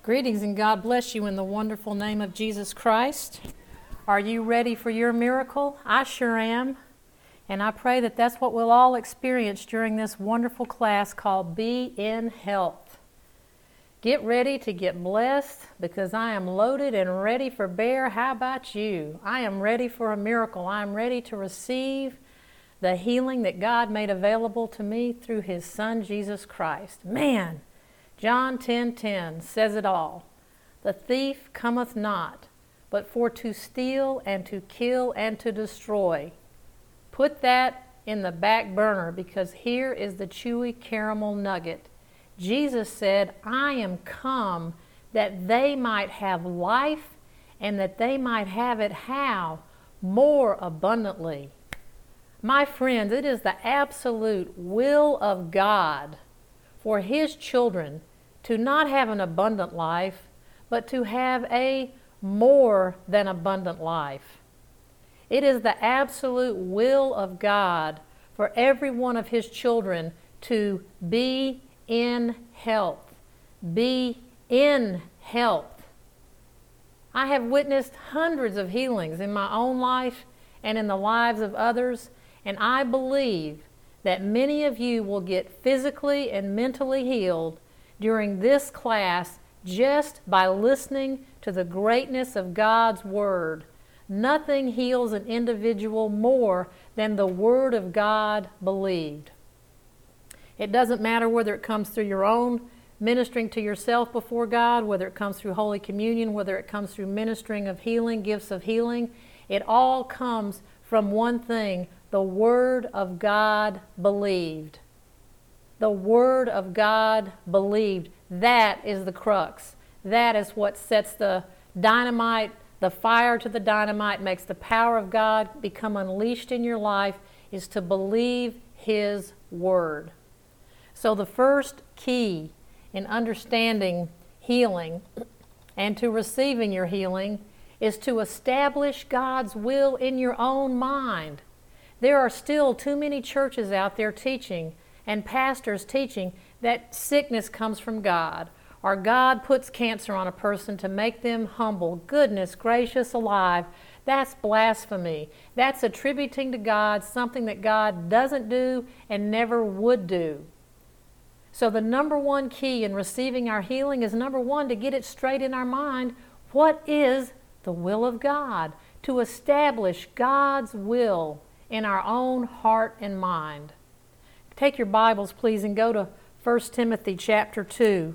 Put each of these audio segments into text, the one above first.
Greetings and God bless you in the wonderful name of Jesus Christ. Are you ready for your miracle? I sure am. And I pray that that's what we'll all experience during this wonderful class called Be in Health. Get ready to get blessed because I am loaded and ready for bear. How about you? I am ready for a miracle. I am ready to receive the healing that God made available to me through His Son, Jesus Christ. Man, John 10:10 says it all. The thief cometh not, but for to steal and to kill and to destroy. Put that in the back burner because here is the chewy caramel nugget. Jesus said, I am come that they might have life and that they might have it how? More abundantly. My friends, it is the absolute will of God for His children to not have an abundant life, but to have a more than abundant life. It is the absolute will of God for every one of His children to be in health. Be in health. I have witnessed hundreds of healings in my own life and in the lives of others, and I believe that many of you will get physically and mentally healed during this class just by listening to the greatness of God's Word. Nothing heals an individual more than the Word of God believed. It doesn't matter whether it comes through your own ministering to yourself before God, whether it comes through Holy Communion, whether it comes through ministering of healing, gifts of healing. It all comes from one thing: the Word of God believed. The Word of God believed. That is the crux. That is what sets the dynamite, the fire to the dynamite, makes the power of God become unleashed in your life, is to believe His Word. So the first key in understanding healing and to receiving your healing is to establish God's will in your own mind. There are still too many churches out there teaching and pastors teaching that sickness comes from God, or God puts cancer on a person to make them humble. Goodness gracious alive, that's blasphemy. That's attributing to God something that God doesn't do and never would do. So the number one key in receiving our healing is, number one, to get it straight in our mind. What is the will of God? To establish God's will in our own heart and mind. Take your Bibles, please, and go to 1 Timothy chapter 2.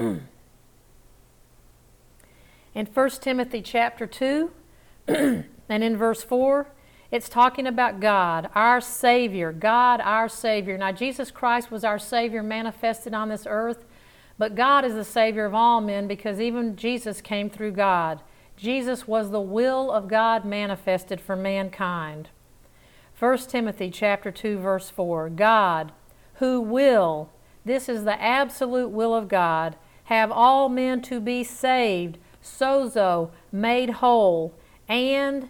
In 1 Timothy chapter 2, and in verse 4, it's talking about God, our Savior. God, our Savior. Now, Jesus Christ was our Savior manifested on this earth, but God is the Savior of all men because even Jesus came through God. Jesus was the will of God manifested for mankind. 1 Timothy chapter 2, verse 4, God, who will, this is the absolute will of God, have all men to be saved, sozo, made whole, and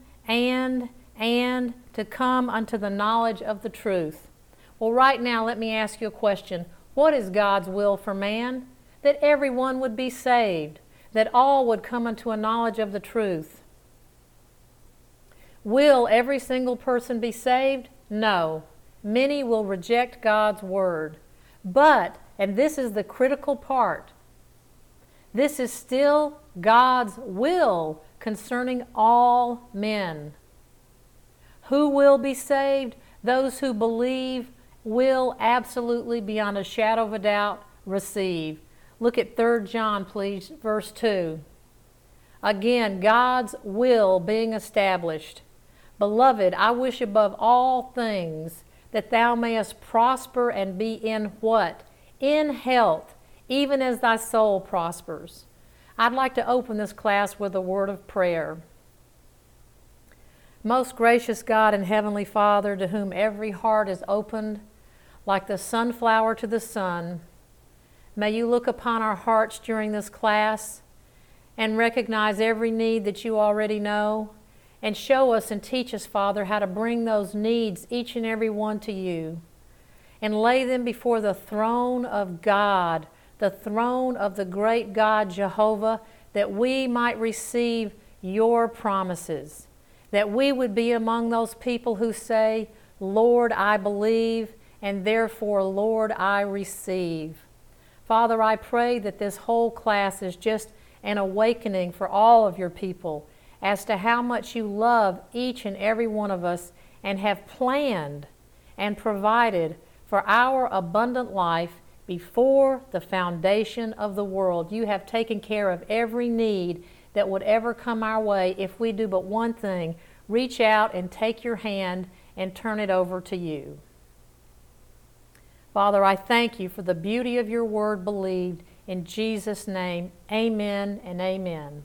to come unto the knowledge of the truth. Well, right now, let me ask you a question. What is God's will for man? That everyone would be saved, that all would come unto a knowledge of the truth. Will every single person be saved? No. Many will reject God's word. But, and this is the critical part, this is still God's will concerning all men. Who will be saved? Those who believe will absolutely, beyond a shadow of a doubt, receive. Look at 3 John, please, verse 2. Again, God's will being established. Beloved, I wish above all things that thou mayest prosper and be in what? In health, even as thy soul prospers. I'd like to open this class with a word of prayer. Most gracious God and Heavenly Father, to whom every heart is opened like the sunflower to the sun, may you look upon our hearts during this class and recognize every need that you already know, and show us and teach us, Father, how to bring those needs, each and every one, to you, and lay them before the throne of God, the throne of the great God Jehovah, that we might receive your promises, that we would be among those people who say, Lord, I believe, and therefore, Lord, I receive. Father, I pray that this whole class is just an awakening for all of your people as to how much you love each and every one of us and have planned and provided for our abundant life before the foundation of the world. You have taken care of every need that would ever come our way if we do but one thing: reach out and take your hand and turn it over to you. Father, I thank you for the beauty of your word believed. In Jesus' name, amen and amen.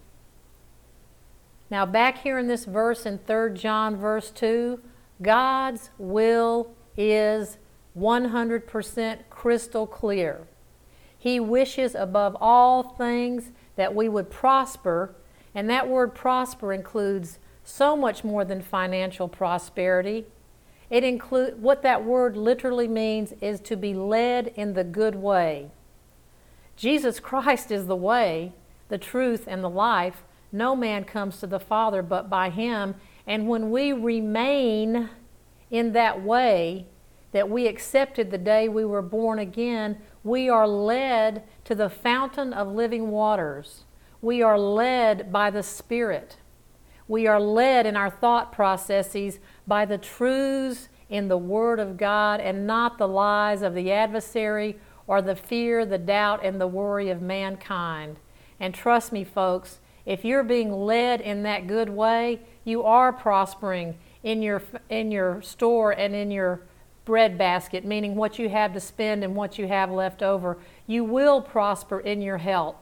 Now back here in this verse in 3 John verse 2, God's will is 100% crystal clear. He wishes above all things that we would prosper, and that word prosper includes so much more than financial prosperity. It includes, what that word literally means is to be led in the good way. Jesus Christ is the way, the truth, and the life. No man comes to the Father but by him. And when we remain in that way that we accepted the day we were born again, we are led to the fountain of living waters. We are led by the Spirit. We are led in our thought processes by the truths in the Word of God and not the lies of the adversary or the fear, the doubt, and the worry of mankind. And trust me, folks, if you're being led in that good way, you are prospering in your store and in your bread basket, meaning what you have to spend and what you have left over. You will prosper in your health.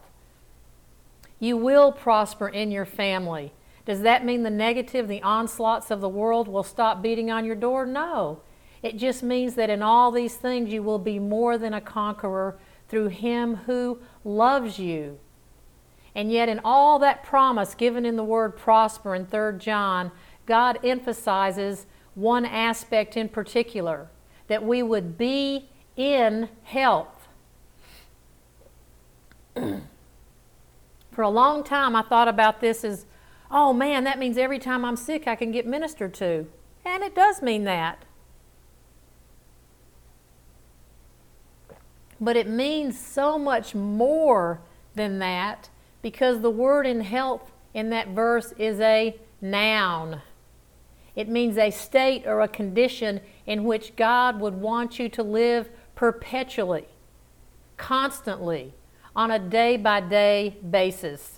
You will prosper in your family. Does that mean the negative, the onslaughts of the world will stop beating on your door? No. It just means that in all these things you will be more than a conqueror through him who loves you. And yet in all that promise given in the word prosper in 3 John, God emphasizes one aspect in particular, that we would be in health. For a long time I thought about this as, oh man, that means every time I'm sick I can get ministered to. And it does mean that. But it means so much more than that, because the word in health in that verse is a noun. It means a state or a condition in which God would want you to live perpetually, constantly, on a day-by-day basis.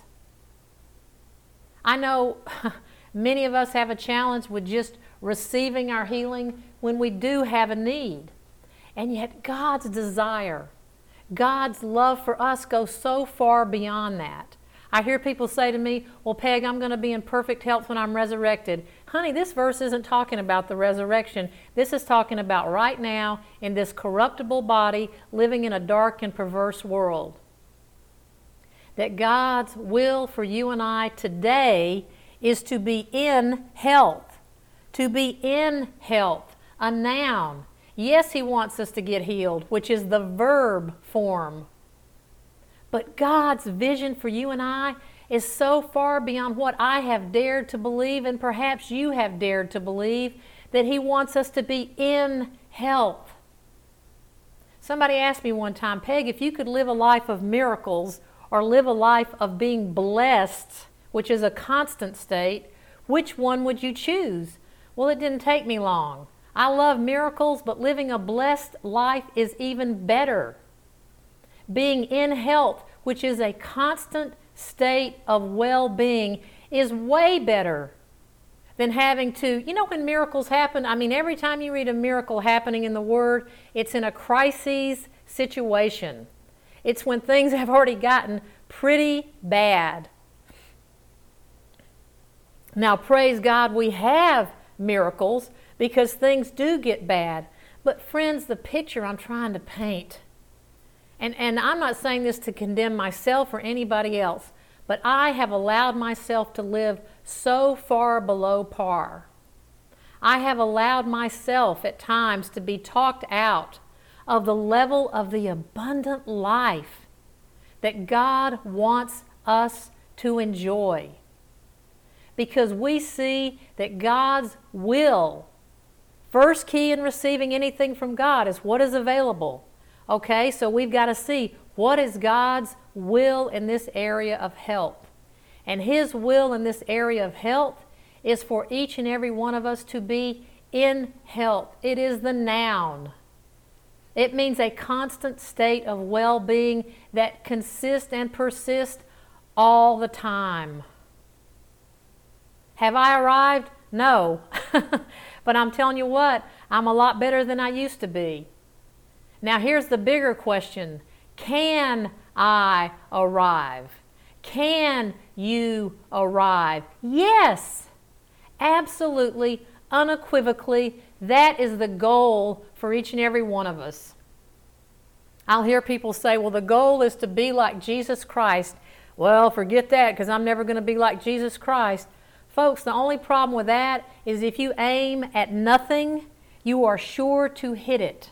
I know many of us have a challenge with just receiving our healing when we do have a need. And yet God's desire, God's love for us goes so far beyond that. I hear people say to me, well, Peg, I'm going to be in perfect health when I'm resurrected. Honey, this verse isn't talking about the resurrection. This is talking about right now in this corruptible body living in a dark and perverse world. That God's will for you and I today is to be in health. To be in health, a noun. Yes, he wants us to get healed, which is the verb form. But God's vision for you and I is so far beyond what I have dared to believe, and perhaps you have dared to believe, that he wants us to be in health. Somebody asked me one time, Peg, if you could live a life of miracles or live a life of being blessed, which is a constant state, which one would you choose? Well, it didn't take me long. I love miracles, but living a blessed life is even better. Being in health, which is a constant state of well-being, is way better than having to, you know, when miracles happen, I mean, every time you read a miracle happening in the Word, it's in a crisis situation. It's when things have already gotten pretty bad. Now, praise God, we have miracles because things do get bad. But friends, the picture I'm trying to paint, and I'm not saying this to condemn myself or anybody else, but I have allowed myself to live so far below par. I have allowed myself at times to be talked out of the level of the abundant life that God wants us to enjoy. Because we see that God's will, first key in receiving anything from God is what is available. Okay, so we've got to see what is God's will in this area of health. And His will in this area of health is for each and every one of us to be in health. It is the noun. It means a constant state of well-being that consists and persists all the time. Have I arrived? No. But I'm telling you what, I'm a lot better than I used to be. Now here's the bigger question. Can I arrive? Can you arrive? Yes, absolutely, unequivocally, that is the goal for each and every one of us. I'll hear people say, well, the goal is to be like Jesus Christ. Well, forget that, because I'm never going to be like Jesus Christ. Folks, the only problem with that is if you aim at nothing, you are sure to hit it.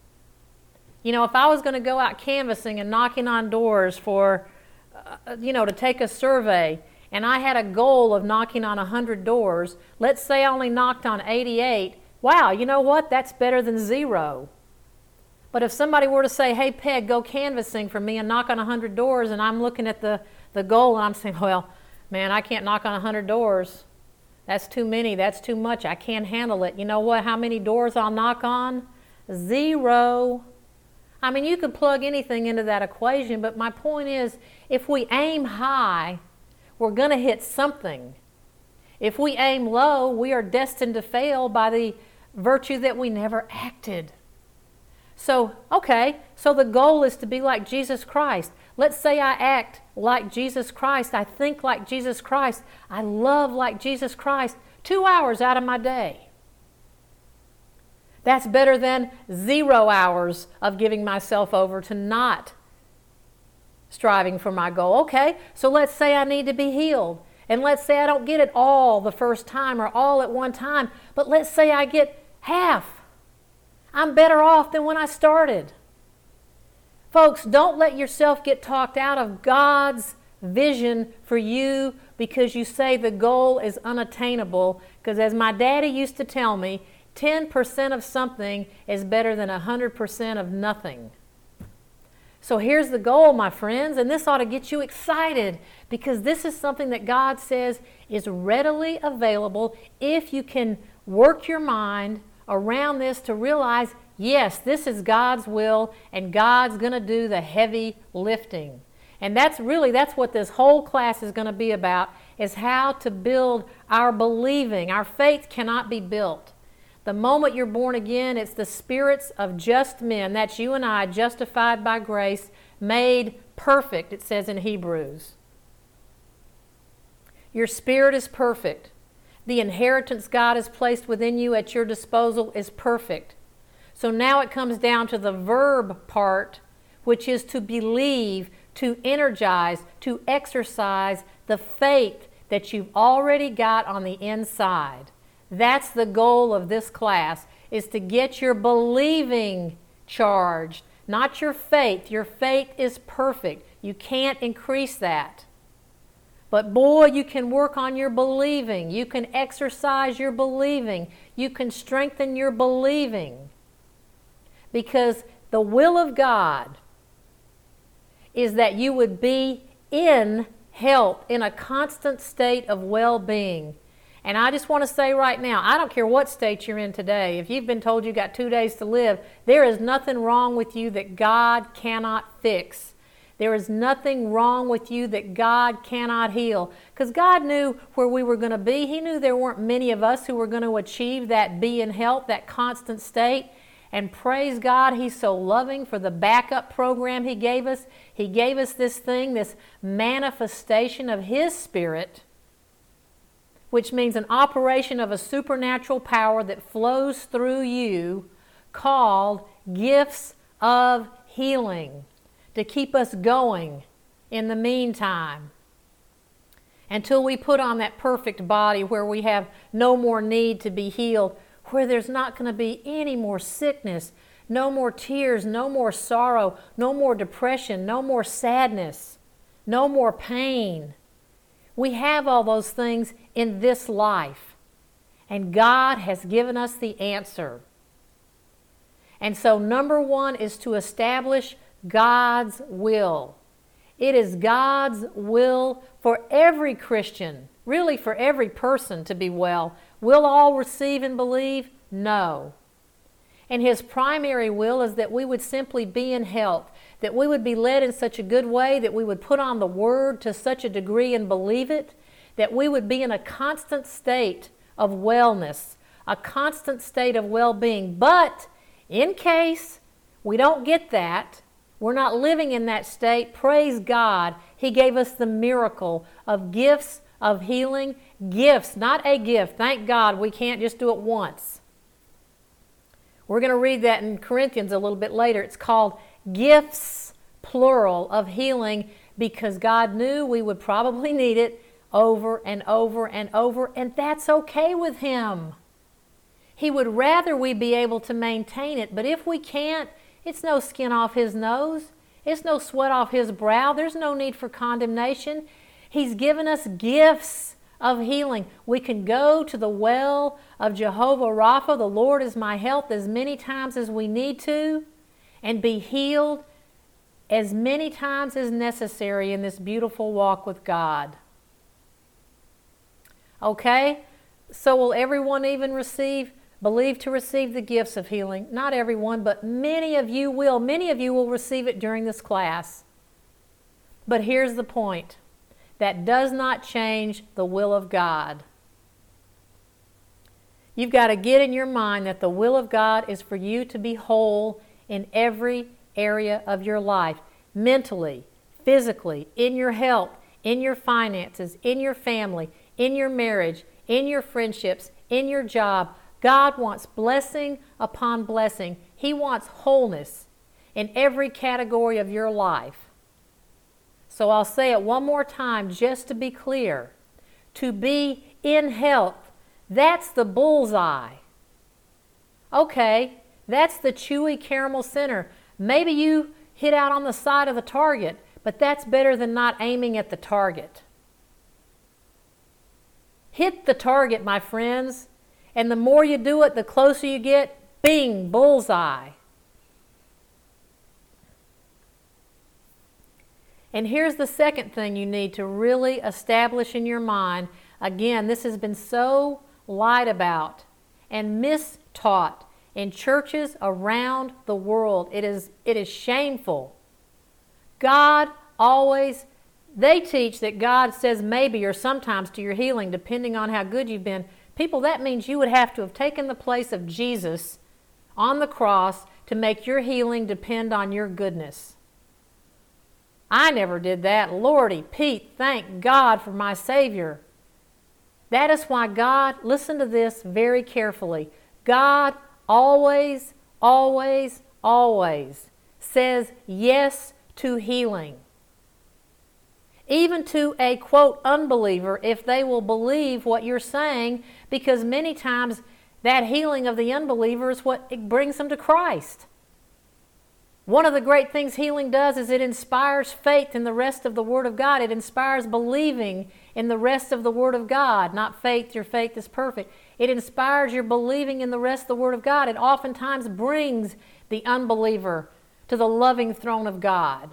You know, if I was going to go out canvassing and knocking on doors for, to take a survey, and I had a goal of knocking on 100 doors, let's say I only knocked on 88, wow, you know what? That's better than 0. But if somebody were to say, hey, Peg, go canvassing for me and knock on 100 doors, and I'm looking at the goal and I'm saying, well, man, I can't knock on 100 doors. That's too many. That's too much. I can't handle it. You know what? How many doors I'll knock on? 0. I mean, you could plug anything into that equation, but my point is, if we aim high, we're going to hit something. If we aim low, we are destined to fail by the virtue that we never acted. So, okay, so the goal is to be like Jesus Christ. Let's say I act like Jesus Christ. I think like Jesus Christ. I love like Jesus Christ 2 hours out of my day. That's better than 0 hours of giving myself over to not striving for my goal. Okay, so let's say I need to be healed. And let's say I don't get it all the first time or all at one time. But let's say I get half. I'm better off than when I started. Folks, don't let yourself get talked out of God's vision for you because you say the goal is unattainable. Because as my daddy used to tell me, 10% of something is better than 100% of nothing. So here's the goal, my friends, and this ought to get you excited because this is something that God says is readily available if you can work your mind around this to realize, yes, this is God's will and God's going to do the heavy lifting. And that's what this whole class is going to be about, is how to build our believing. Our faith cannot be built. The moment you're born again, it's the spirits of just men. That's you and I, justified by grace, made perfect, it says in Hebrews. Your spirit is perfect. The inheritance God has placed within you at your disposal is perfect. So now it comes down to the verb part, which is to believe, to energize, to exercise the faith that you've already got on the inside. That's the goal of this class, is to get your believing charged, not your faith. Your faith is perfect. You can't increase that. But boy, you can work on your believing. You can exercise your believing. You can strengthen your believing. Because the will of God is that you would be in health, in a constant state of well-being. And I just want to say right now, I don't care what state you're in today. If you've been told you got 2 days to live, there is nothing wrong with you that God cannot fix. There is nothing wrong with you that God cannot heal. Because God knew where we were going to be. He knew there weren't many of us who were going to achieve that be in health, that constant state. And praise God, He's so loving for the backup program He gave us. He gave us this thing, this manifestation of His Spirit, which means an operation of a supernatural power that flows through you, called gifts of healing, to keep us going in the meantime until we put on that perfect body where we have no more need to be healed where there's not going to be any more sickness, no more tears, no more sorrow, no more depression, no more sadness, no more pain. We have all those things in this life, and God has given us the answer. And so number one is to establish God's will. It is God's will for every Christian, really for every person to be well. Will all receive and believe? No. And His primary will is that we would simply be in health, that we would be led in such a good way, that we would put on the Word to such a degree and believe it, that we would be in a constant state of wellness, a constant state of well-being. But in case we don't get that, we're not living in that state, praise God, He gave us the miracle of gifts of healing. Gifts, not a gift. Thank God we can't just do it once. We're going to read that in Corinthians a little bit later. It's called gifts, plural, of healing, because God knew we would probably need it over and over and over, and that's okay with Him. He would rather we be able to maintain it, but if we can't, it's no skin off His nose. It's no sweat off His brow. There's no need for condemnation. He's given us gifts of healing. We can go to the well of Jehovah Rapha, the Lord is my health, as many times as we need to, and be healed as many times as necessary in this beautiful walk with God. Okay? So will everyone even believe to receive the gifts of healing? Not everyone, but many of you will. Many of you will receive it during this class. But here's the point. That does not change the will of God. You've got to get in your mind that the will of God is for you to be whole in every area of your life. Mentally, physically, in your health, in your finances, in your family, in your marriage, in your friendships, in your job. God wants blessing upon blessing. He wants wholeness in every category of your life. So I'll say it one more time just to be clear. To be in health, that's the bullseye. Okay, that's the chewy caramel center. Maybe you hit out on the side of the target, but that's better than not aiming at the target. Hit the target, my friends, and the more you do it, the closer you get. Bing, bullseye. And here's the second thing you need to really establish in your mind. Again, this has been so lied about and mistaught in churches around the world. It is shameful. God always, they teach that God says maybe or sometimes to your healing, depending on how good you've been. People, that means you would have to have taken the place of Jesus on the cross to make your healing depend on your goodness. I never did that. Lordy, Pete, thank God for my Savior. That is why God, listen to this very carefully, God always, always, always says yes to healing. Even to a, quote, unbeliever, if they will believe what you're saying, because many times that healing of the unbeliever is what it brings them to Christ. One of the great things healing does is it inspires faith in the rest of the Word of God. It inspires believing in the rest of the Word of God. Not faith, your faith is perfect. It inspires your believing in the rest of the Word of God. It oftentimes brings the unbeliever to the loving throne of God.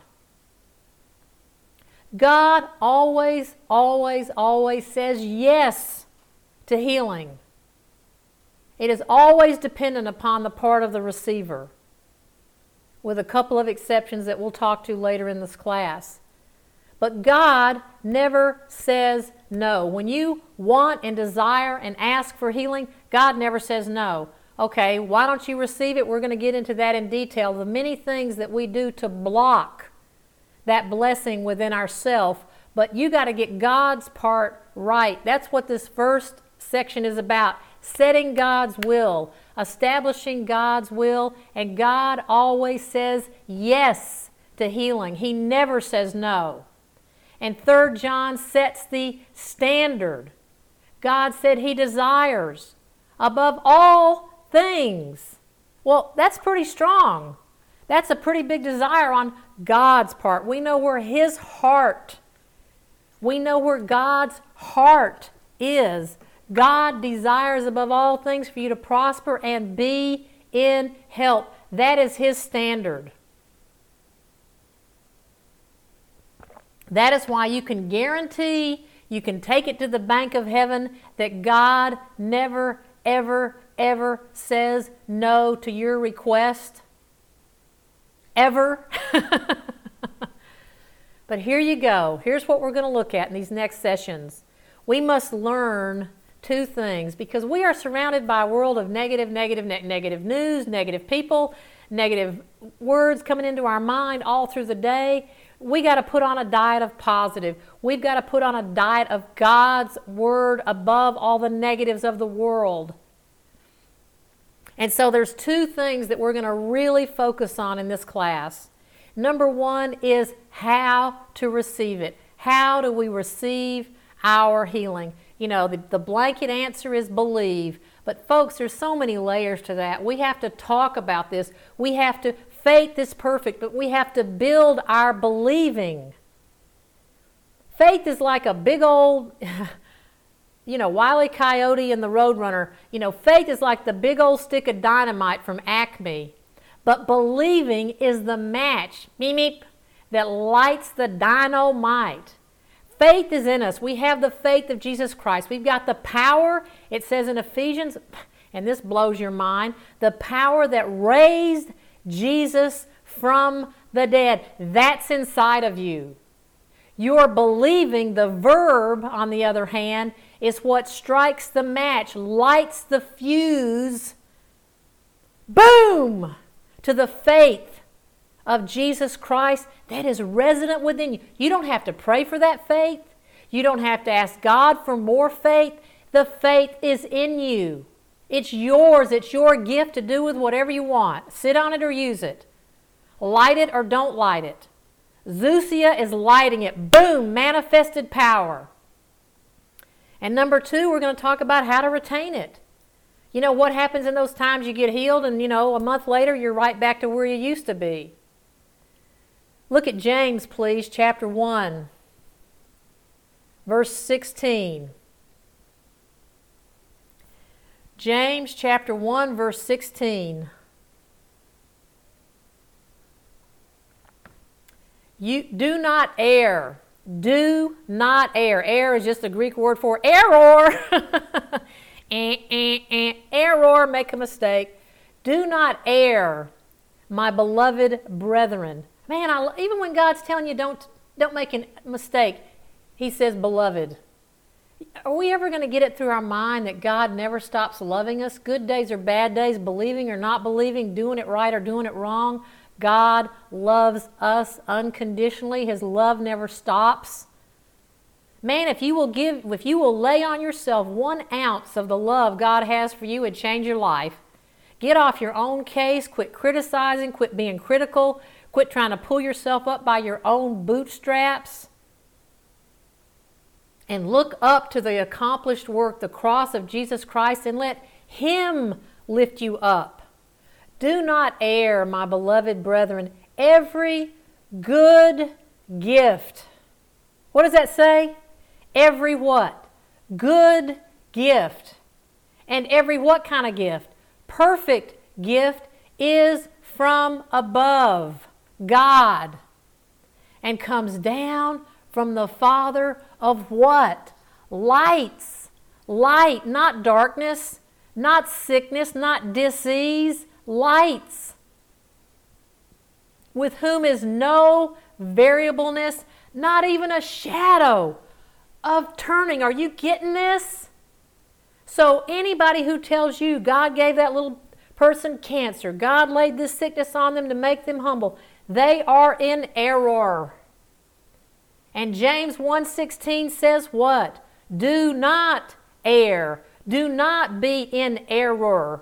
God always, always, always says yes to healing. It is always dependent upon the part of the receiver, with a couple of exceptions that we'll talk to later in this class. But God never says no. When you want and desire and ask for healing, God never says no. Okay, why don't you receive it? We're going to get into that in detail. The many things that we do to block that blessing within ourselves, but you got to get God's part right. That's what this first section is about. Setting God's will, establishing God's will, and God always says yes to healing. He never says no. And 3 John sets the standard. God said He desires above all things. Well, that's pretty strong. That's a pretty big desire on God's part. We know where His heart, we know where God's heart is. God desires above all things for you to prosper and be in health. That is His standard. That is why you can guarantee, you can take it to the bank of heaven, that God never, ever, ever says no to your request. Ever. But here you go. Here's what we're going to look at in these next sessions. We must learn two things, because we are surrounded by a world of negative news, negative people, negative words coming into our mind all through the day. We got to put on a diet of positive. We've got to put on a diet of God's Word above all the negatives of the world. And so there's two things that we're going to really focus on in this class. Number one is how to receive it. How do we receive our healing? You know, the blanket answer is believe. But folks, there's so many layers to that. We have to talk about this. We have to, faith is perfect, but we have to build our believing. Faith is like a big old, Wile E. Coyote and the Roadrunner. Faith is like the big old stick of dynamite from Acme. But believing is the match, meep, meep, that lights the dynamite. Faith is in us. We have the faith of Jesus Christ. We've got the power, it says in Ephesians, and this blows your mind, the power that raised Jesus from the dead. That's inside of you. Your believing, the verb, on the other hand, is what strikes the match, lights the fuse, boom, to the faith of Jesus Christ that is resident within you. You don't have to pray for that faith. You don't have to ask God for more faith. The faith is in you. It's yours. It's your gift to do with whatever you want. Sit on it or use it. Light it or don't light it. Zeusia is lighting it. Boom, manifested power. And number two, we're going to talk about how to retain it. You know what happens in those times you get healed and, a month later you're right back to where you used to be. Look at James, please, chapter 1, verse 16. James chapter 1, verse 16. You do not err. Do not err. Err is just a Greek word for error. Error, make a mistake. Do not err, my beloved brethren. Man, even when God's telling you don't make a mistake, He says, beloved. Are we ever going to get it through our mind that God never stops loving us? Good days or bad days, believing or not believing, doing it right or doing it wrong. God loves us unconditionally. His love never stops. Man, if you will lay on yourself 1 ounce of the love God has for you, it'd change your life. Get off your own case. Quit criticizing. Quit being critical. Quit trying to pull yourself up by your own bootstraps. And look up to the accomplished work, the cross of Jesus Christ, and let Him lift you up. Do not err, my beloved brethren. Every good gift. What does that say? Every what? Good gift. And every what kind of gift? Perfect gift is from above, God, and comes down from the Father of what? Lights. Light, not darkness, not sickness, not disease. Lights. With whom is no variableness, not even a shadow of turning. Are you getting this? So anybody who tells you God gave that little person cancer, God laid this sickness on them to make them humble, they are in error. And James 1:16 says what? Do not err. Do not be in error.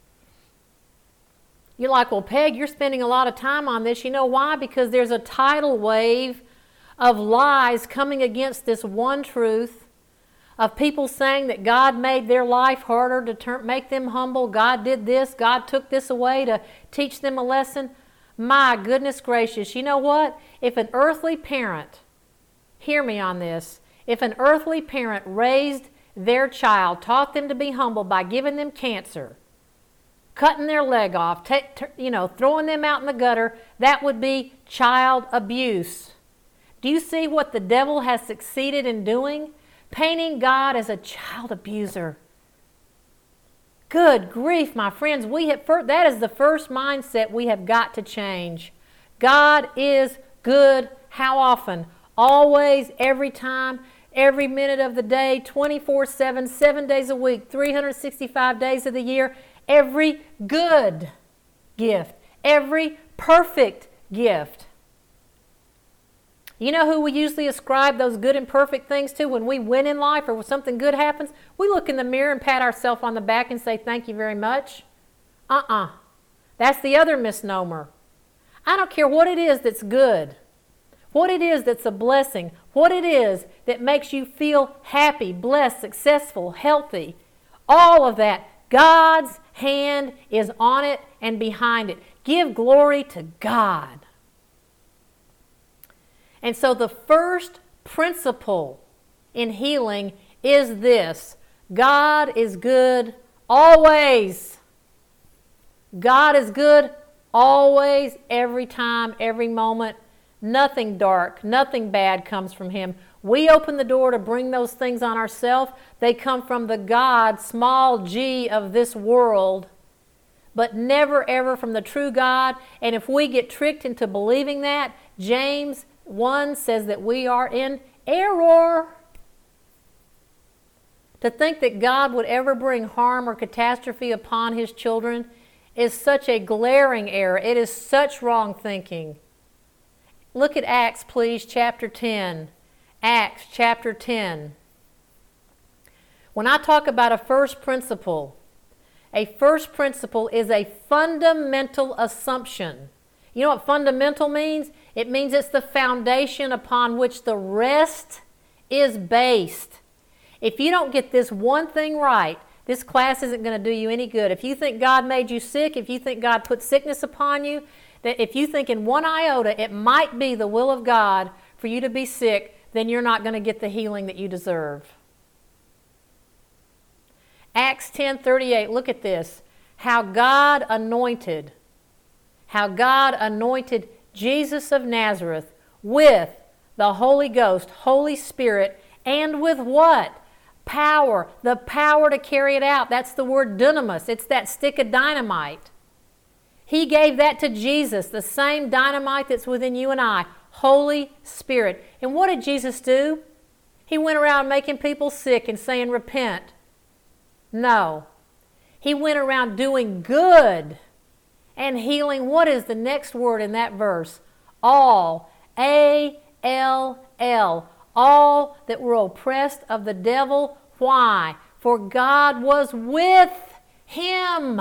You're like, well, Peg, you're spending a lot of time on this. You know why? Because there's a tidal wave of lies coming against this one truth, of people saying that God made their life harder to make them humble. God did this. God took this away to teach them a lesson. My goodness gracious, you know what? If an earthly parent, hear me on this, if an earthly parent raised their child, taught them to be humble by giving them cancer, cutting their leg off, throwing them out in the gutter, that would be child abuse. Do you see what the devil has succeeded in doing? Painting God as a child abuser. Good grief, my friends. That is the first mindset we have got to change. God is good. How often? Always, every time, every minute of the day, 24/7, 7 days a week, 365 days of the year. Every good gift. Every perfect gift. You know who we usually ascribe those good and perfect things to when we win in life or when something good happens? We look in the mirror and pat ourselves on the back and say, thank you very much. That's the other misnomer. I don't care what it is that's good, what it is that's a blessing, what it is that makes you feel happy, blessed, successful, healthy. All of that, God's hand is on it and behind it. Give glory to God. And so the first principle in healing is this: God is good always. God is good always, every time, every moment. Nothing dark, nothing bad comes from Him. We open the door to bring those things on ourselves. They come from the God, small g, of this world, but never ever from the true God. And if we get tricked into believing that, James 1 says that we are in error. To think that God would ever bring harm or catastrophe upon His children is such a glaring error. It is such wrong thinking. Look at Acts, please, chapter 10. Acts chapter 10. When I talk about a first principle is a fundamental assumption. You know what fundamental means? It means it's the foundation upon which the rest is based. If you don't get this one thing right, this class isn't going to do you any good. If you think God made you sick, if you think God put sickness upon you, that if you think in one iota it might be the will of God for you to be sick, then you're not going to get the healing that you deserve. Acts 10:38, look at this. How God anointed Jesus of Nazareth with the Holy Ghost, Holy Spirit, and with what? Power. The power to carry it out. That's the word dunamis. It's that stick of dynamite. He gave that to Jesus, the same dynamite that's within you and I, Holy Spirit. And what did Jesus do? He went around making people sick and saying, repent. No. He went around doing good and healing. What is the next word in that verse? All. A-L-L. All that were oppressed of the devil. Why? For God was with him.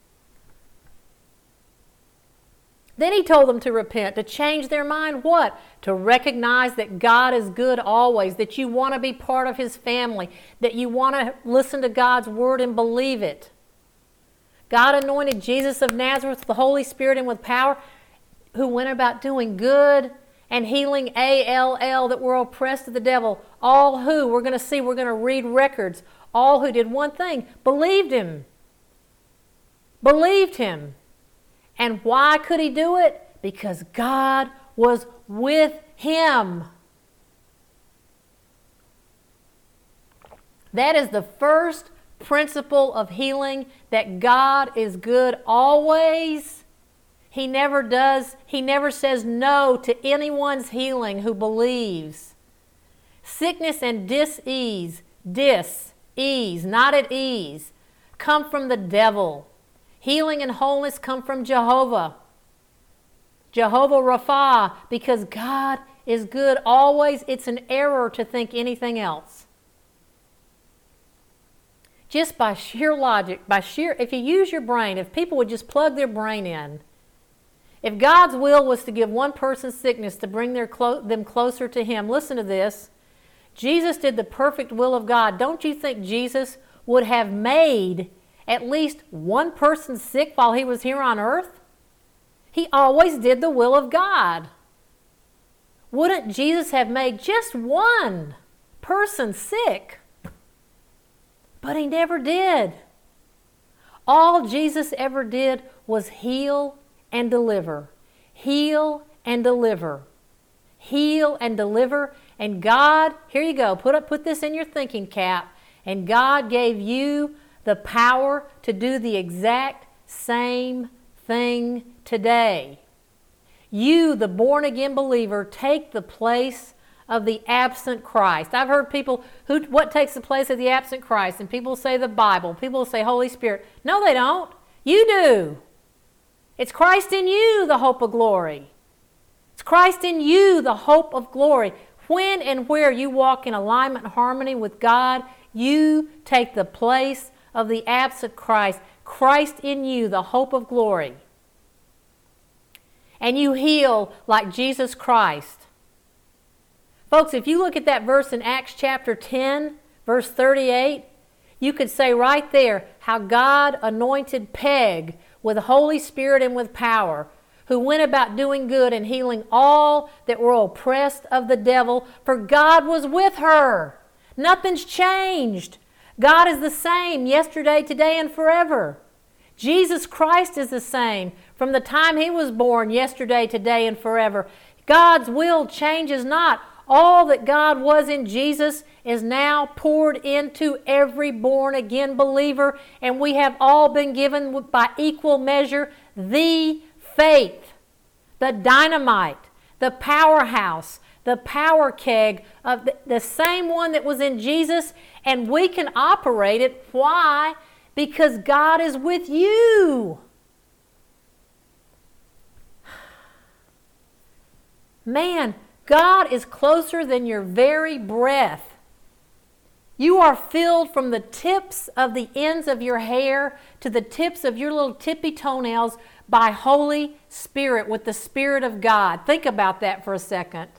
Then he told them to repent, to change their mind. What? To recognize that God is good always, that you want to be part of His family, that you want to listen to God's Word and believe it. God anointed Jesus of Nazareth with the Holy Spirit and with power, who went about doing good and healing A-L-L that were oppressed of the devil. All who, we're going to read records, all who did one thing, believed Him. Believed Him. And why could he do it? Because God was with him. That is the first principle of healing, that God is good always. He never says no to anyone's healing who believes. Sickness and dis-ease, not at ease, come from the devil. Healing and wholeness come from Jehovah Rapha, because God is good always. It's an error to think anything else. Just by sheer logic, if you use your brain, if people would just plug their brain in, if God's will was to give one person sickness to bring them closer to Him, listen to this. Jesus did the perfect will of God. Don't you think Jesus would have made at least one person sick while he was here on earth? He always did the will of God. Wouldn't Jesus have made just one person sick? But he never did. All Jesus ever did was heal and deliver. Heal and deliver. Heal and deliver. And God, here you go, put this in your thinking cap. And God gave you the power to do the exact same thing today. You, the born-again believer, take the place of the absent Christ. I've heard people, what takes the place of the absent Christ? And people say the Bible. People say Holy Spirit. No, they don't. You do. It's Christ in you, the hope of glory. It's Christ in you, the hope of glory. When and where you walk in alignment and harmony with God, you take the place of the absent Christ. Christ in you, the hope of glory. And you heal like Jesus Christ. Folks, if you look at that verse in Acts chapter 10, verse 38, you could say right there how God anointed Peg with the Holy Spirit and with power, who went about doing good and healing all that were oppressed of the devil, for God was with her. Nothing's changed. God is the same yesterday, today, and forever. Jesus Christ is the same from the time he was born, yesterday, today, and forever. God's will changes not. All that God was in Jesus is now poured into every born-again believer, and we have all been given by equal measure the faith, the dynamite, the powerhouse, the power keg of the same one that was in Jesus, and we can operate it. Why? Because God is with you. Man, God is closer than your very breath. You are filled from the tips of the ends of your hair to the tips of your little tippy toenails by Holy Spirit, with the Spirit of God. Think about that for a second.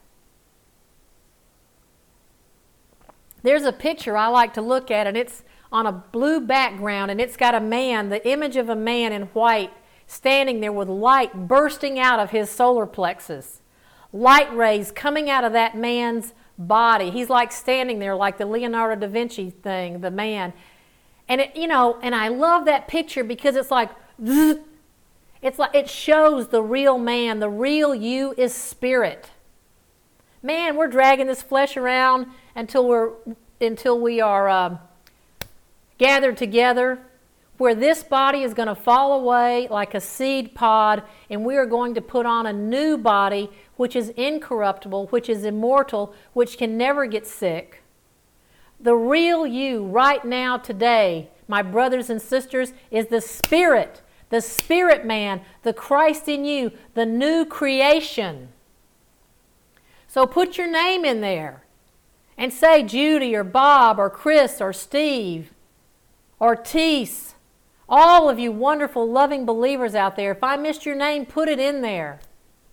There's a picture I like to look at, and it's on a blue background, and it's got a man, the image of a man in white, standing there with light bursting out of his solar plexus. Light rays coming out of that man's body. He's like standing there like the Leonardo da Vinci thing, the man. And and I love that picture because it's like it shows the real man. The real you is spirit. Man, we're dragging this flesh around until we are gathered together, where this body is going to fall away like a seed pod, and we are going to put on a new body which is incorruptible, which is immortal, which can never get sick. The real you right now today, my brothers and sisters, is the spirit man, the Christ in you, the new creation. So put your name in there and say Judy or Bob or Chris or Steve or Teese. All of you wonderful, loving believers out there. If I missed your name, put it in there.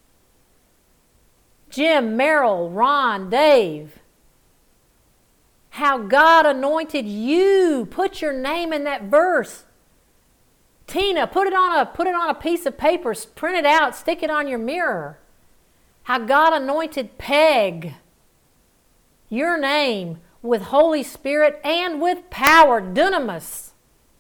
Jim, Merrill, Ron, Dave. How God anointed you. Put your name in that verse. Tina, put it on a piece of paper, print it out, stick it on your mirror. How God anointed Peg, your name, with Holy Spirit and with power, dunamis,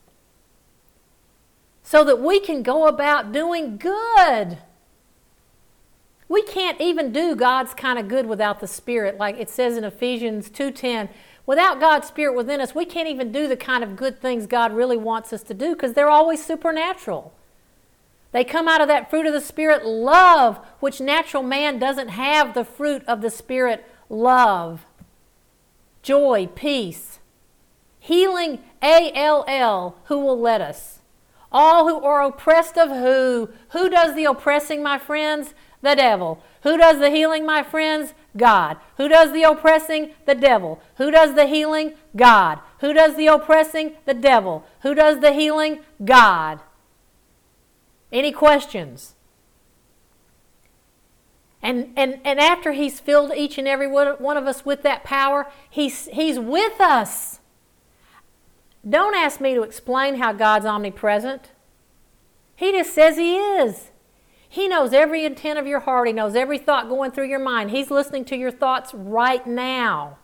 so that we can go about doing good. We can't even do God's kind of good without the Spirit, like it says in Ephesians 2:10. Without God's Spirit within us, we can't even do the kind of good things God really wants us to do, because they're always supernatural. They come out of that fruit of the Spirit, love, which natural man doesn't have the fruit of the Spirit, love, joy, peace, healing, A-L-L, who will let us. All who are oppressed of who? Who does the oppressing, my friends? The devil. Who does the healing, my friends? God. Who does the oppressing? The devil. Who does the healing? God. Who does the oppressing? The devil. Who does the healing? God. Any questions? And after He's filled each and every one of us with that power, He's with us. Don't ask me to explain how God's omnipresent. He just says He is. He knows every intent of your heart. He knows every thought going through your mind. He's listening to your thoughts right now.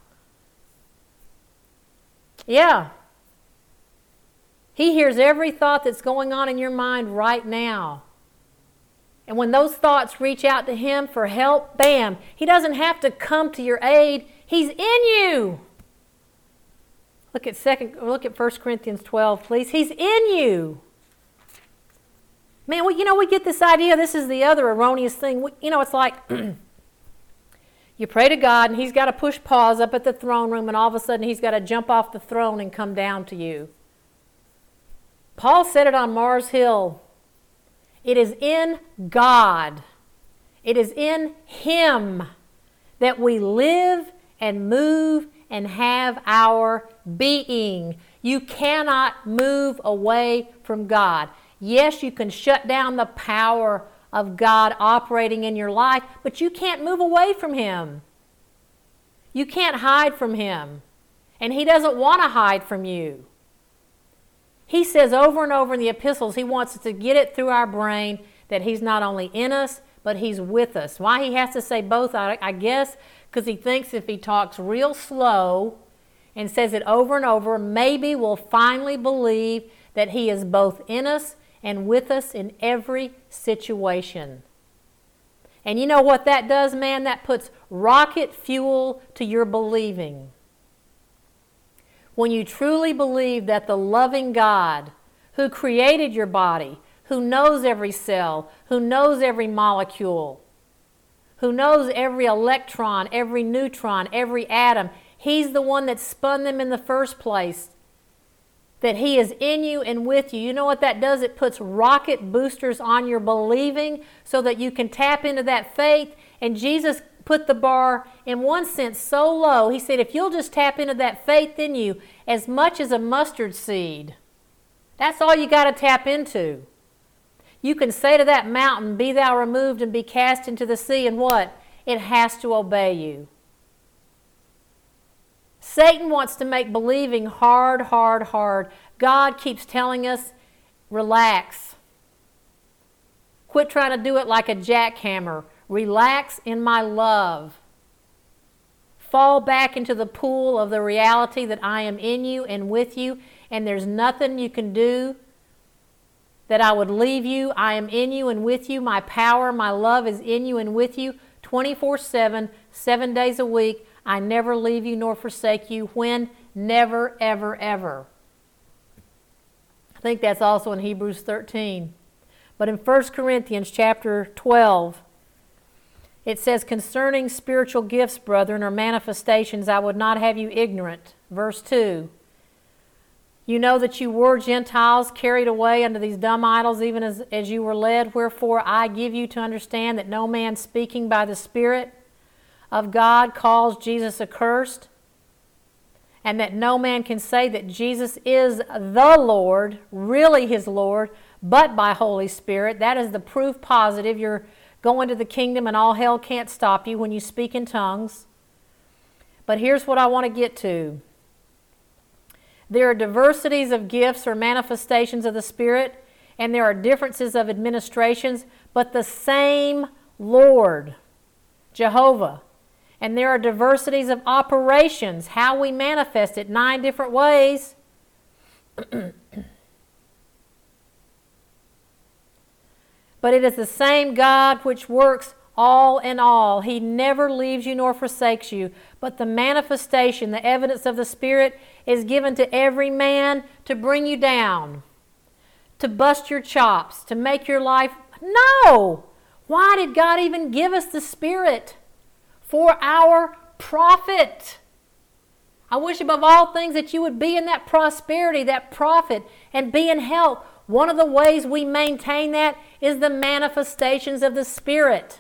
Yeah. He hears every thought that's going on in your mind right now. And when those thoughts reach out to Him for help, bam, He doesn't have to come to your aid. He's in you. Look at 1 Corinthians 12, please. He's in you. Man, we get this idea. This is the other erroneous thing. It's like you pray to God, and He's got to push pause up at the throne room, and all of a sudden He's got to jump off the throne and come down to you. Paul said it on Mars Hill. It is in God. It is in Him that we live and move and have our being. You cannot move away from God. Yes, you can shut down the power of God operating in your life, but you can't move away from Him. You can't hide from Him. And He doesn't want to hide from you. He says over and over in the epistles, He wants us to get it through our brain that He's not only in us, but He's with us. Why He has to say both, I guess, because He thinks if He talks real slow and says it over and over, maybe we'll finally believe that He is both in us and with us in every situation. And you know what that does, man? That puts rocket fuel to your believing. When you truly believe that the loving God who created your body, who knows every cell, who knows every molecule, who knows every electron, every neutron, every atom, He's the one that spun them in the first place, that He is in you and with you. You know what that does? It puts rocket boosters on your believing so that you can tap into that faith. And Jesus put the bar, in one sense, so low. He said, if you'll just tap into that faith in you as much as a mustard seed, that's all you got to tap into. You can say to that mountain, be thou removed and be cast into the sea, and what? It has to obey you. Satan wants to make believing hard, hard, hard. God keeps telling us, relax. Quit trying to do it like a jackhammer. Relax in my love. Fall back into the pool of the reality that I am in you and with you, and there's nothing you can do that I would leave you. I am in you and with you. My power, my love is in you and with you 24/7, 7 days a week. I never leave you nor forsake you. When? Never, ever, ever. I think that's also in Hebrews 13. But in 1 Corinthians chapter 12, it says, concerning spiritual gifts, brethren, or manifestations, I would not have you ignorant. Verse 2. You know that you were Gentiles carried away unto these dumb idols, even as you were led. Wherefore I give you to understand that no man speaking by the Spirit of God calls Jesus accursed, and that no man can say that Jesus is the Lord, really His Lord, but by Holy Spirit. That is the proof positive. You're going to the kingdom and all hell can't stop you when you speak in tongues. But here's what I want to get to. There are diversities of gifts or manifestations of the Spirit, and there are differences of administrations, but the same Lord, Jehovah. And there are diversities of operations, how we manifest it, 9 different ways. But it is the same God which works all in all. He never leaves you nor forsakes you. But the manifestation, the evidence of the Spirit, is given to every man to bring you down, to bust your chops, to make your life... No! Why did God even give us the Spirit? For our profit. I wish above all things that you would be in that prosperity, that profit, and be in health. One of the ways we maintain that is the manifestations of the Spirit.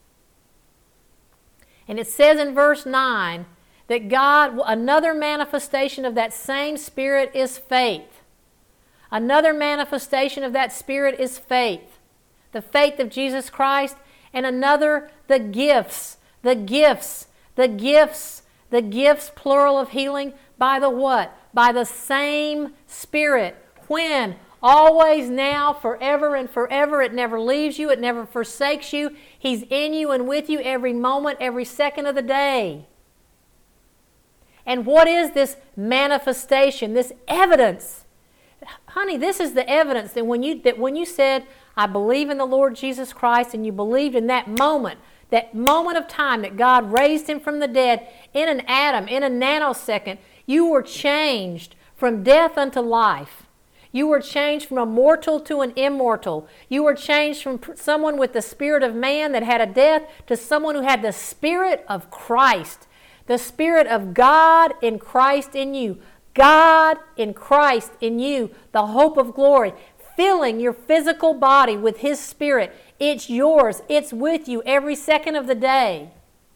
And it says in verse 9 that God, another manifestation of that same Spirit is faith. Another manifestation of that Spirit is faith. The faith of Jesus Christ. and another the gifts, the gifts, the gifts, the gifts, plural of healing, by the what? By the same Spirit. When? Always, now, forever and forever. It never leaves you. It never forsakes you. He's in you and with you every moment, every second of the day. And what is this manifestation, this evidence? Honey, this is the evidence that when you said, I believe in the Lord Jesus Christ, and you believed in that moment of time that God raised him from the dead, in an atom, in a nanosecond, you were changed from death unto life. You were changed from a mortal to an immortal. You were changed from someone with the spirit of man that had a death to someone who had the Spirit of Christ. The Spirit of God in Christ in you. God in Christ in you. The hope of glory. Filling your physical body with His Spirit. It's yours. It's with you every second of the day.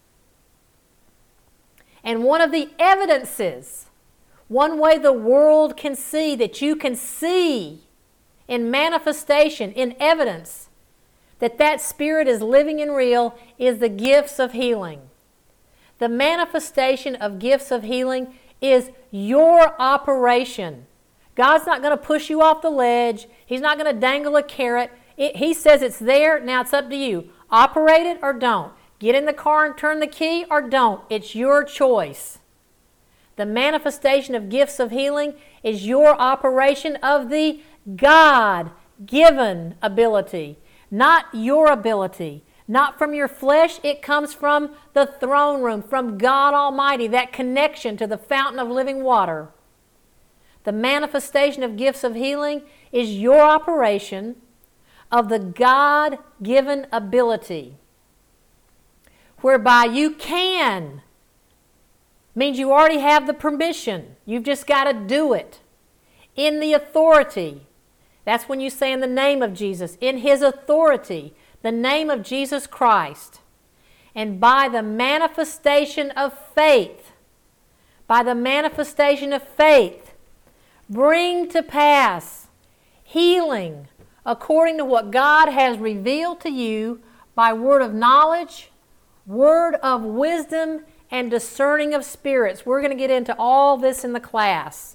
And one of the evidences, one way the world can see, that you can see in manifestation, in evidence, that Spirit is living and real, is the gifts of healing. The manifestation of gifts of healing is your operation. God's not going to push you off the ledge. He's not going to dangle a carrot. He says it's there. Now it's up to you. Operate it or don't. Get in the car and turn the key or don't. It's your choice. The manifestation of gifts of healing is your operation of the God-given ability, not your ability. Not from your flesh, it comes from the throne room, from God Almighty, that connection to the fountain of living water. The manifestation of gifts of healing is your operation of the God-given ability, whereby you can, means you already have the permission. You've just got to do it. In the authority. That's when you say in the name of Jesus. In His authority. The name of Jesus Christ. And by the manifestation of faith. By the manifestation of faith. Bring to pass healing according to what God has revealed to you by word of knowledge, word of wisdom, and discerning of spirits. We're going to get into all this in the class.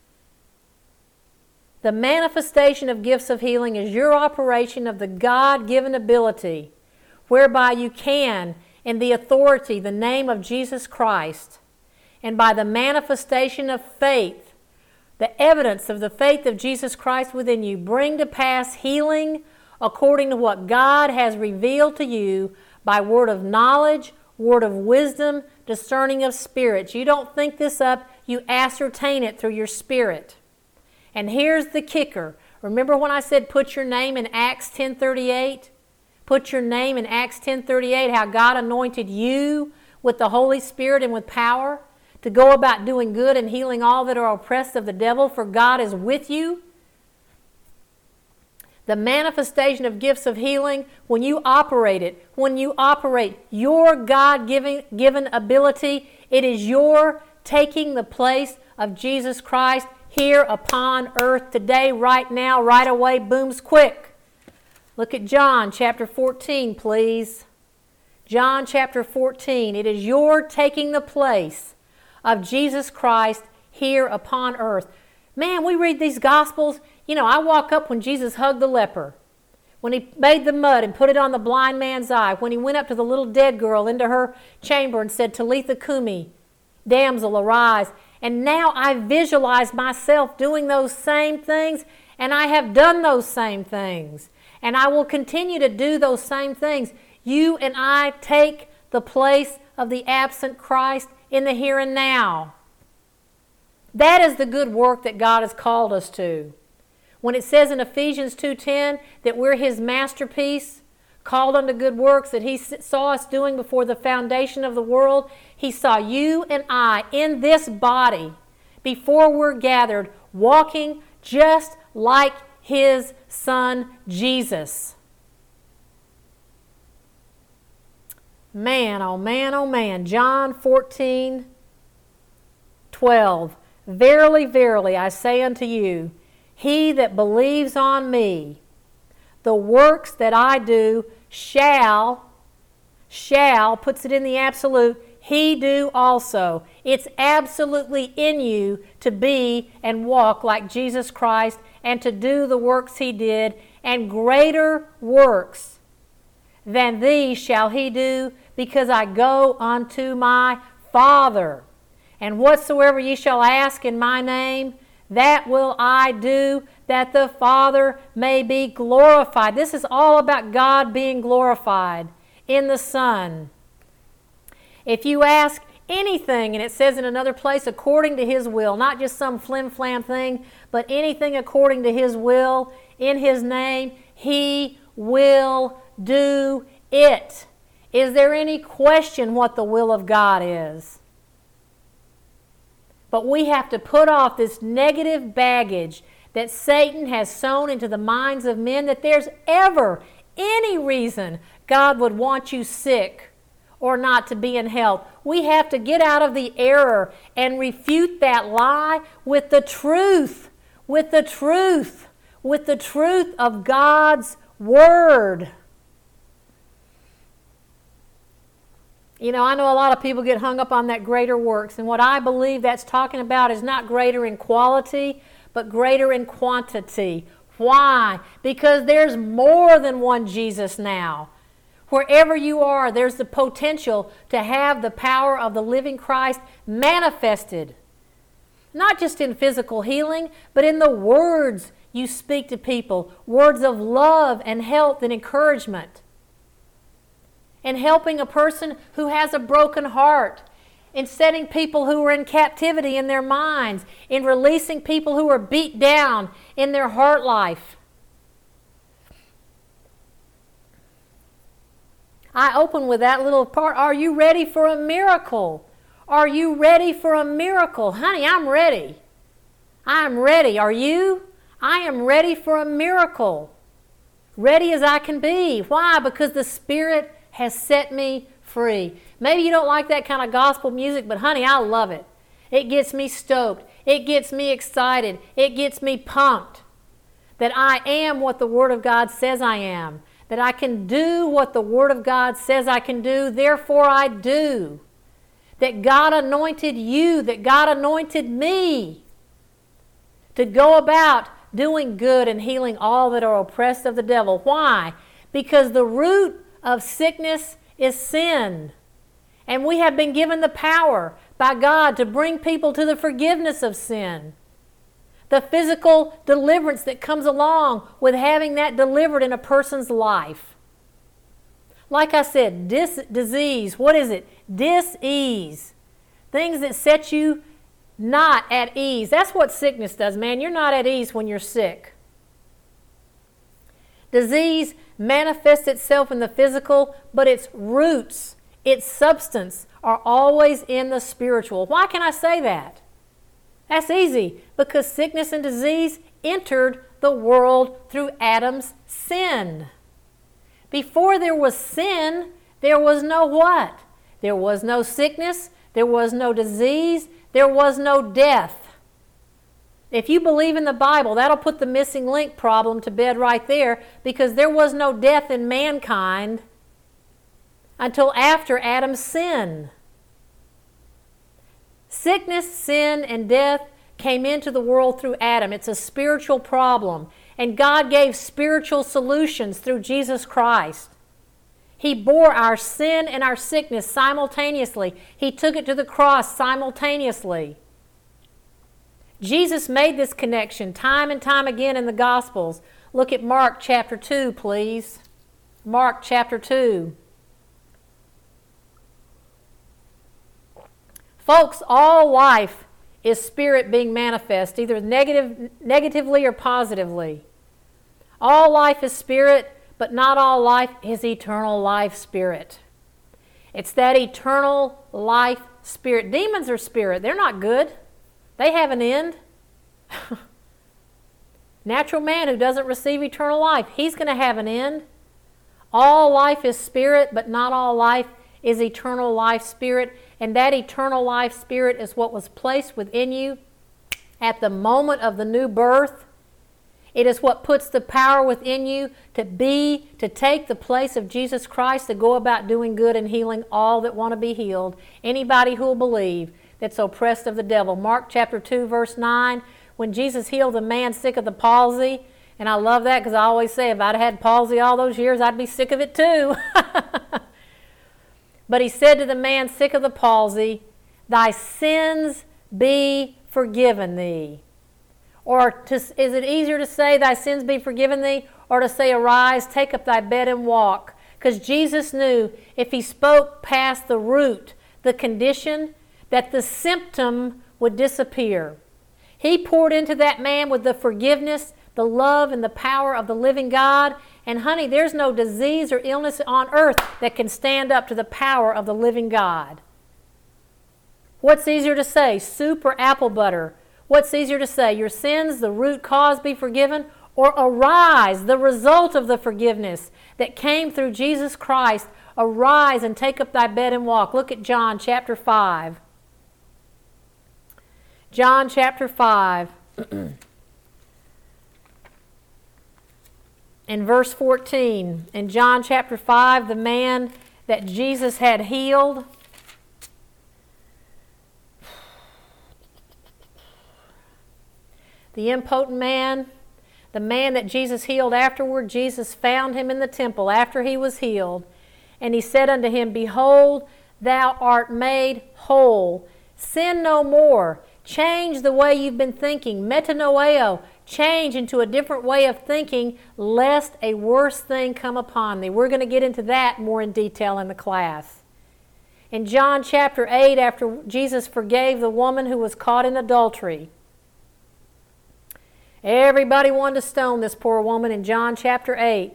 The manifestation of gifts of healing is your operation of the God-given ability, whereby you can, in the authority, the name of Jesus Christ, and by the manifestation of faith, the evidence of the faith of Jesus Christ within you, bring to pass healing according to what God has revealed to you by word of knowledge, word of wisdom, discerning of spirits. You don't think this up, you ascertain it through your spirit. And here's the kicker. Remember when I said put your name in Acts 10:38? Put your name in Acts 10:38, how God anointed you with the Holy Spirit and with power to go about doing good and healing all that are oppressed of the devil, for God is with you. The manifestation of gifts of healing, when you operate your God-given ability, it is your taking the place of Jesus Christ here upon earth today, right now, right away, booms quick. Look at John chapter 14, please. John chapter 14. It is your taking the place of Jesus Christ here upon earth. Man, we read these Gospels. You know, I walk up when Jesus hugged the leper, when He made the mud and put it on the blind man's eye, when He went up to the little dead girl into her chamber and said, Talitha Kumi, damsel, arise. And now I visualize myself doing those same things, and I have done those same things. And I will continue to do those same things. You and I take the place of the absent Christ in the here and now. That is the good work that God has called us to. When it says in Ephesians 2:10 that we're His masterpiece, called unto good works that He saw us doing before the foundation of the world, He saw you and I in this body before we're gathered, walking just like His Son Jesus. Man, oh man, oh man. John 14:12. Verily, verily, I say unto you, he that believes on me, the works that I do shall, puts it in the absolute, he do also. It's absolutely in you to be and walk like Jesus Christ and to do the works he did, and greater works than these shall he do, because I go unto my Father. And whatsoever ye shall ask in my name, that will I do, that the Father may be glorified. This is all about God being glorified in the Son. If you ask anything, and it says in another place, according to his will, not just some flim-flam thing, but anything according to his will, in his name, he will do it. Is there any question what the will of God is? But we have to put off this negative baggage that Satan has sown into the minds of men, that there's ever any reason God would want you sick or not to be in health. We have to get out of the error and refute that lie with the truth, with the truth of God's Word. You know, I know a lot of people get hung up on that greater works, and what I believe that's talking about is not greater in quality, but greater in quantity. Why? Because there's more than one Jesus now. Wherever you are, there's the potential to have the power of the living Christ manifested. Not just in physical healing, but in the words you speak to people, words of love and health and encouragement. And helping a person who has a broken heart, in setting people who are in captivity in their minds, in releasing people who are beat down in their heart life. I open with that little part. Are you ready for a miracle? Are you ready for a miracle? Honey, I'm ready. I'm ready. Are you? I am ready for a miracle. Ready as I can be. Why? Because the Spirit has set me free. Maybe you don't like that kind of gospel music, but honey, I love it. It gets me stoked. It gets me excited. It gets me pumped that I am what the Word of God says I am, that I can do what the Word of God says I can do, therefore I do. That God anointed you, that God anointed me to go about doing good and healing all that are oppressed of the devil. Why? Because the root of sickness is sin. And we have been given the power by God to bring people to the forgiveness of sin. The physical deliverance that comes along with having that delivered in a person's life. Like I said, disease, what is it? Dis-ease. Things that set you not at ease. That's what sickness does, man. You're not at ease when you're sick. Disease manifests itself in the physical, but its roots, its substance, are always in the spiritual. Why can I say that? That's easy, because sickness and disease entered the world through Adam's sin. Before there was sin, there was no what? There was no sickness, there was no disease, there was no death. If you believe in the Bible, that'll put the missing link problem to bed right there, because there was no death in mankind until after Adam's sin. Sickness, sin, and death came into the world through Adam. It's a spiritual problem. And God gave spiritual solutions through Jesus Christ. He bore our sin and our sickness simultaneously. He took it to the cross simultaneously. Jesus made this connection time and time again in the Gospels. Look at Mark chapter 2, please. Mark chapter 2. Folks, all life is spirit being manifest, either negatively or positively. All life is spirit, but not all life is eternal life spirit. It's that eternal life spirit. Demons are spirit. They're not good. They have an end. Natural man who doesn't receive eternal life, he's going to have an end. All life is spirit, but not all life is eternal life spirit. And that eternal life spirit is what was placed within you at the moment of the new birth. It is what puts the power within you to take the place of Jesus Christ, to go about doing good and healing all that want to be healed. Anybody who will believe that's oppressed of the devil. Mark chapter 2, verse 9, when Jesus healed the man sick of the palsy, and I love that because I always say if I'd had palsy all those years, I'd be sick of it too. But he said to the man sick of the palsy, "Thy sins be forgiven thee." Or is it easier to say, "Thy sins be forgiven thee," or to say, "Arise, take up thy bed and walk"? Because Jesus knew if he spoke past the root, the condition, that the symptom would disappear. He poured into that man with the forgiveness, the love, and the power of the living God. And honey, there's no disease or illness on earth that can stand up to the power of the living God. What's easier to say, soup or apple butter? What's easier to say, your sins, the root cause, be forgiven, or arise, the result of the forgiveness that came through Jesus Christ? Arise and take up thy bed and walk. Look at John chapter 5. John chapter 5. In verse 14. In John chapter 5, the man that Jesus had healed, the impotent man, the man that Jesus healed afterward, Jesus found him in the temple after he was healed. And he said unto him, "Behold, thou art made whole. Sin no more." Change the way you've been thinking. Metanoeo. Change into a different way of thinking, lest a worse thing come upon thee. We're going to get into that more in detail in the class. In John chapter 8, after Jesus forgave the woman who was caught in adultery, everybody wanted to stone this poor woman in John chapter 8.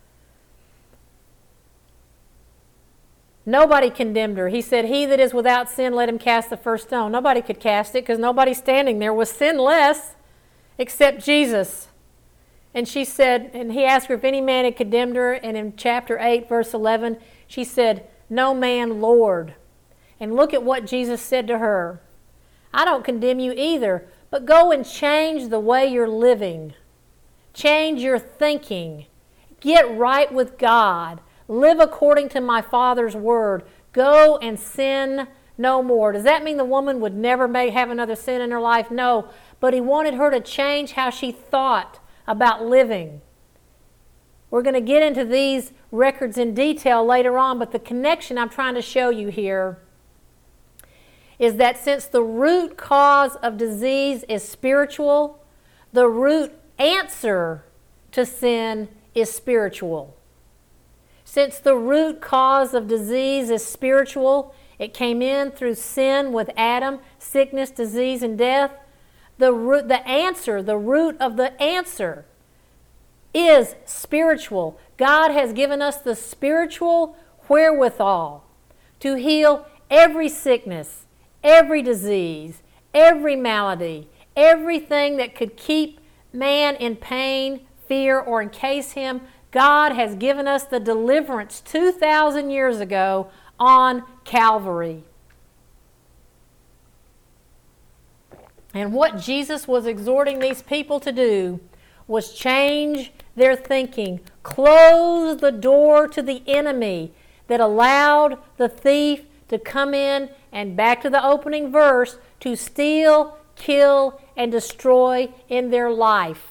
Nobody condemned her. He said, "He that is without sin, let him cast the first stone." Nobody could cast it because nobody standing there was sinless except Jesus. And she said, and he asked her if any man had condemned her, and in chapter 8, verse 11, she said, "No man, Lord." And look at what Jesus said to her. "I don't condemn you either, but go and change the way you're living. Change your thinking. Get right with God. Live according to my Father's word. Go and sin no more." Does that mean the woman would never have another sin in her life? No. But he wanted her to change how she thought about living. We're going to get into these records in detail later on, but the connection I'm trying to show you here is that since the root cause of disease is spiritual, the root answer to sin is spiritual. Since the root cause of disease is spiritual, it came in through sin with Adam, sickness, disease, and death. The root of the answer is spiritual. God has given us the spiritual wherewithal to heal every sickness, every disease, every malady, everything that could keep man in pain, fear, or encase him. God has given us the deliverance 2,000 years ago on Calvary. And what Jesus was exhorting these people to do was change their thinking, close the door to the enemy that allowed the thief to come in, and back to the opening verse, to steal, kill, and destroy in their life.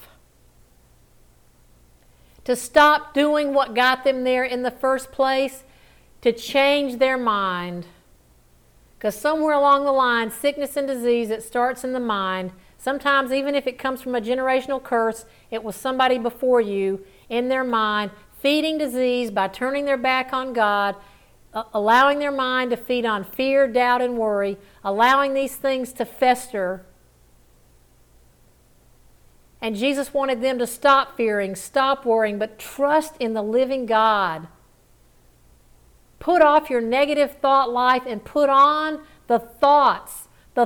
To stop doing what got them there in the first place, to change their mind. Because somewhere along the line, sickness and disease, it starts in the mind. Sometimes even if it comes from a generational curse, it was somebody before you in their mind, feeding disease by turning their back on God, allowing their mind to feed on fear, doubt, and worry, allowing these things to fester. And Jesus wanted them to stop fearing, stop worrying, but trust in the living God. Put off your negative thought life and put on the thoughts, the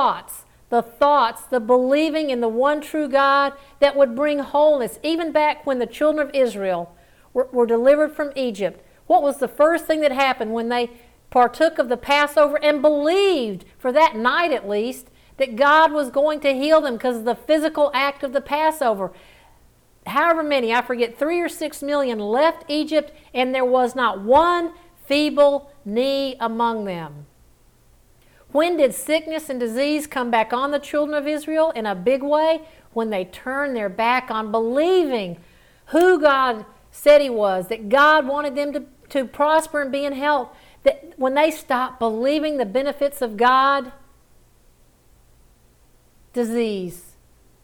believing in the one true God that would bring wholeness. Even back when the children of Israel were delivered from Egypt, what was the first thing that happened when they partook of the Passover and believed, for that night at least, that God was going to heal them because of the physical act of the Passover? however many, I forget, 3 or 6 million left Egypt, and there was not one feeble knee among them. When did sickness and disease come back on the children of Israel in a big way? When they turned their back on believing who God said He was, that God wanted them to prosper and be in health. That when they stopped believing the benefits of God, disease.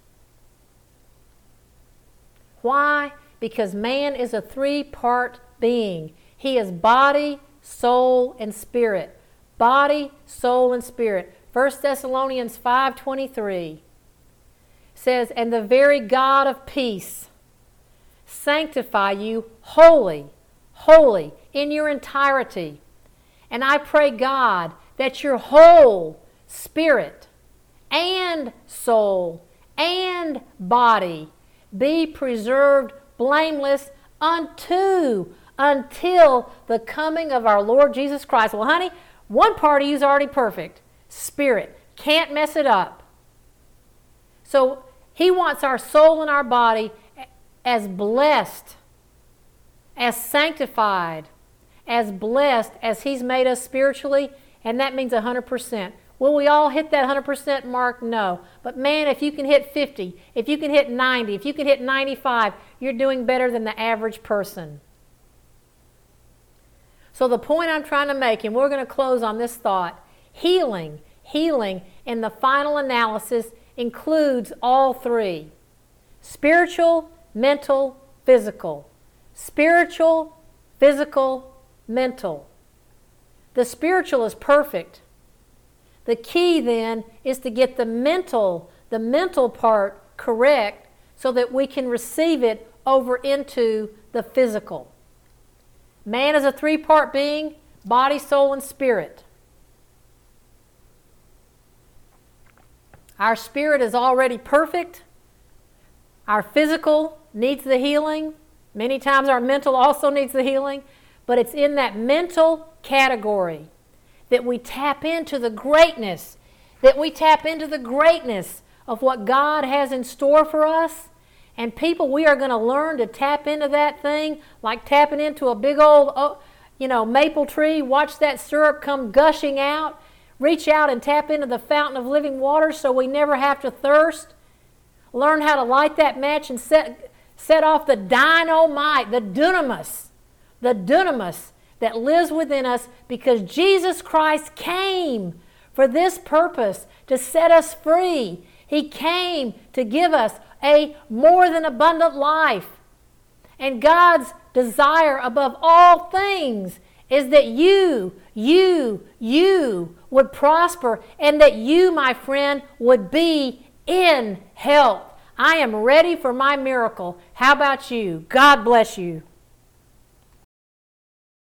Why? Because man is a 3-part being. He is body, soul, and spirit. Body, soul, and spirit. 1 Thessalonians 5:23 says, "And the very God of peace sanctify you wholly, wholly, in your entirety. And I pray, God, that your whole spirit and soul and body be preserved blameless until the coming of our Lord Jesus Christ." Well, honey, one part of you is already perfect. Spirit. Can't mess it up. So He wants our soul and our body as blessed, as sanctified, as blessed as He's made us spiritually, and that means 100%. Will we all hit that 100% mark? No. But man, if you can hit 50, if you can hit 90, if you can hit 95, you're doing better than the average person. So the point I'm trying to make, and we're going to close on this thought, healing in the final analysis includes all three: spiritual, mental, physical. Spiritual, physical, mental. The spiritual is perfect. The key then is to get the mental part correct so that we can receive it over into the physical. Man is a 3-part being: body, soul, and spirit. Our spirit is already perfect. Our physical needs the healing. Many times our mental also needs the healing. But it's in that mental category that we tap into the greatness, of what God has in store for us. And people, we are going to learn to tap into that thing like tapping into a big old, maple tree. Watch that syrup come gushing out. Reach out and tap into the fountain of living water so we never have to thirst. Learn how to light that match and set off the dynamite, the dunamis that lives within us, because Jesus Christ came for this purpose, to set us free. He came to give us a more than abundant life. And God's desire above all things is that you would prosper, and that you, my friend, would be in health. I am ready for my miracle. How about you? God bless you.